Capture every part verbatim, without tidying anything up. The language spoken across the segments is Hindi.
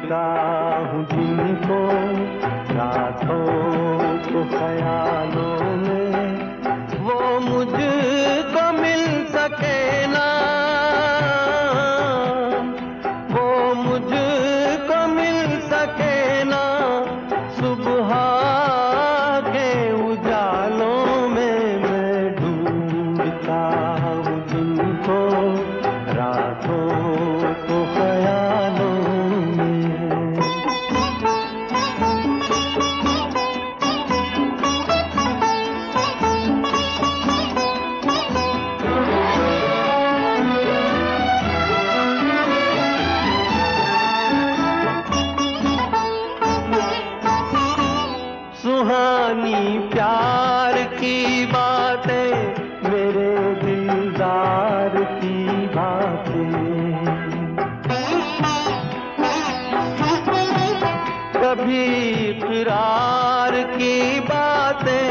ढूंढता हूँ जिनको रातों को ख्यालों में, वो मुझको मिल सके ना, वो मुझको मिल सके ना, सुबह के उजालों में मैं ढूंढता हूँ जिनको रातों को ख्यालों में। सुहानी प्यार की बातें, मेरे दिलदार की बातें, कभी इकरार की बातें,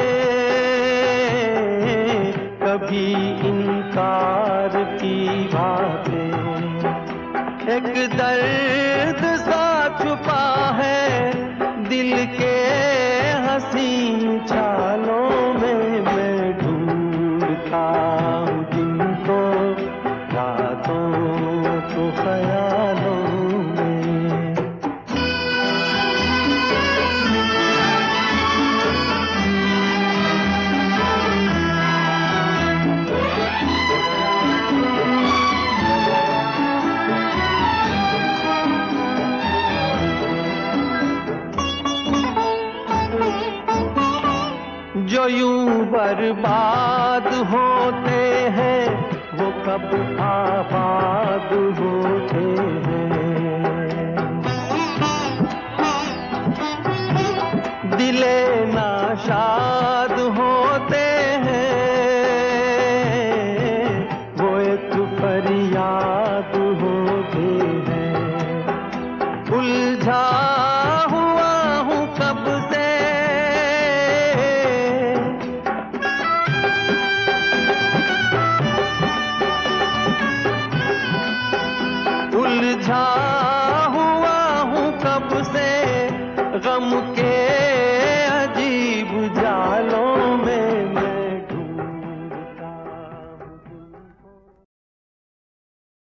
कभी इनकार की बातें, एक दर्द सा छुपा है दिल के हंसी चालों में, मैं ढूंढता हूँ जिनको रातों को ख्यालों में। जो यूं बर्बाद होते हैं वो कब आबाद होते हैं, दिले नाशाद होते हैं वो एक फरियाद